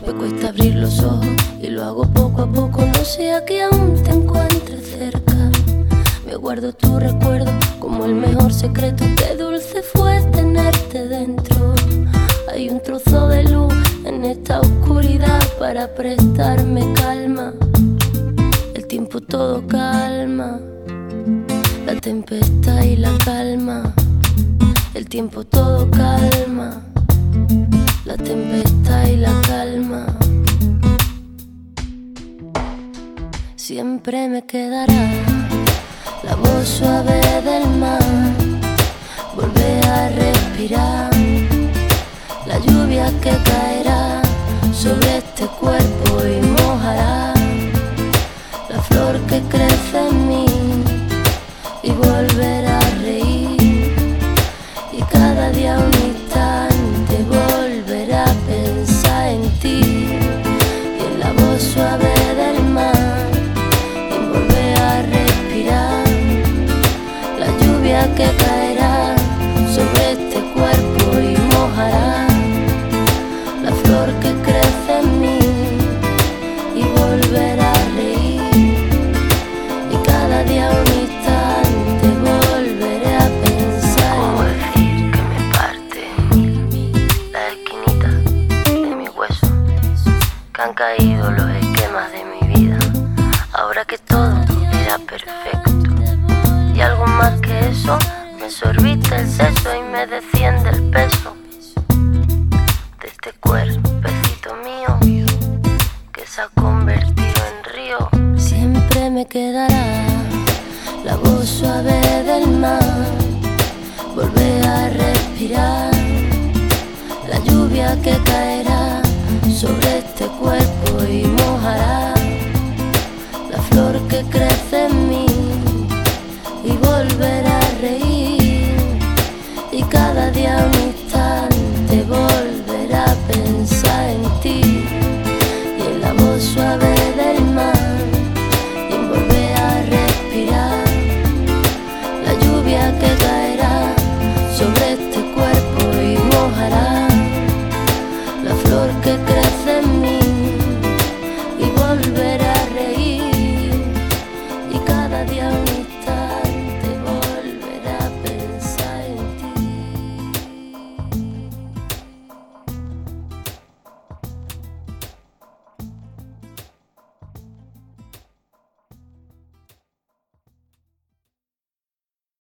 Me cuesta abrir los ojos y lo hago poco a poco. No sea que aún te encuentres cerca. Me guardo tu recuerdo como el mejor secreto. Qué dulce fue tenerte dentro. Hay un trozo de luz en esta oscuridad para prestarme calma. El tiempo todo calma, la tempestad y la calma. El tiempo todo calma, la tempestad y la calma. Siempre me quedará la voz suave del mar. Volver a respirar la lluvia que caerá sobre este cuerpo y mojará la flor que crece en mí. Y volver a reír y cada día un instante volver a pensar en ti y en la voz suave del mar. Y volver a respirar la lluvia que caerá sobre este cuerpo y mojará la flor que crece en mí. Y volver a reír y cada día un instante volveré a pensar. ¿Cómo decir que me parte la esquinita de mi hueso? Que han caído los esquemas de mi vida. Ahora que todo era perfecto y algo más que eso, me sorbita el seso y me desciende el peso de este cuerpecito mío que se ha convertido en río. Siempre me quedará la voz suave del mar. Volver a respirar la lluvia que caerá sobre